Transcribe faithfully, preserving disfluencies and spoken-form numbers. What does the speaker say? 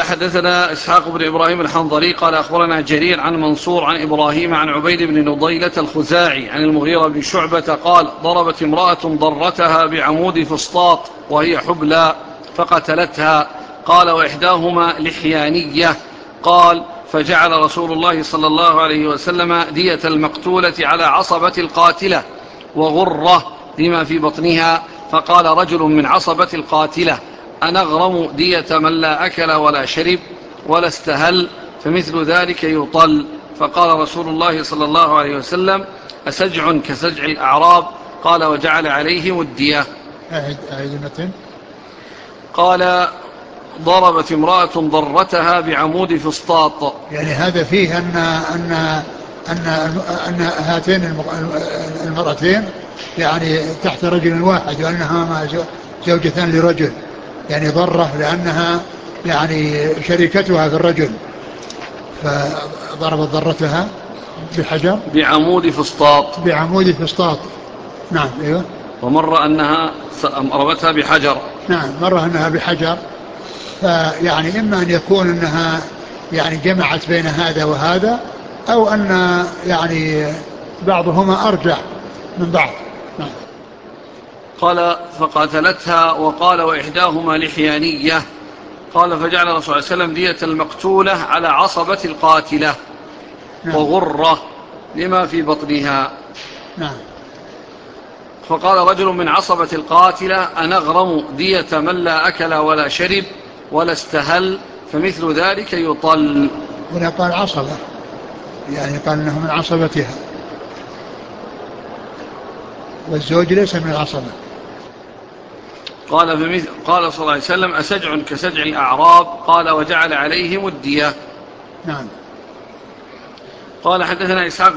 حدثنا إسحاق بن إبراهيم الحنظلي قال أخبرنا جرير عن منصور عن إبراهيم عن عبيد بن نضيلة الخزاعي عن المغيرة بن شعبة قال ضربت امرأة ضرتها بعمود فسطاط وهي حبلى فقتلتها. قال وإحداهما لحيانية. قال فجعل رسول الله صلى الله عليه وسلم دية المقتولة على عصبة القاتلة وغرة لما في بطنها. فقال رجل من عصبة القاتلة أنغرم دية من لا أكل ولا شرب ولا استهل فمثل ذلك يطل. فقال رسول الله صلى الله عليه وسلم أسجع كسجع الأعراب؟ قال وجعل عليهم الدية. أعد أعد المتن. قال ضربت امرأة ضرتها بعمود فسطاط. يعني هذا فيه أن أن أن أن هاتين المرأتين يعني تحت رجل واحد وأنها زوجتان لرجل، يعني ضرة لأنها يعني شركتها في الرجل، فضربت ضرتها بحجر بعمود فسطاط. بعمود فسطاط. نعم أيوه. ومر أنها ضربتها بحجر. نعم مرة أنها بحجر. فيعني إما أن يكون أنها يعني جمعت بين هذا وهذا، أو أن يعني بعضهما أرجح من بعض. نعم. قال فقاتلتها. وقال وإحداهما لحيانية. قال فجعل الرسول صلى الله عليه وسلم دية المقتولة على عصبة القاتلة نعم. وغرة لما في بطنها. نعم. فقال رجل من عصبة القاتلة أنغرم دية من لا أكل ولا شرب ولا استهل فمثل ذلك يطل. هنا قال عصبة، يعني قال أنه من عصبتها، والزوج ليس من العصبة. قال, فمثل قال صلى الله عليه وسلم أسجع كسجع الأعراب؟ قال وجعل عليهم الدية. نعم. قال حدثنا إسحاق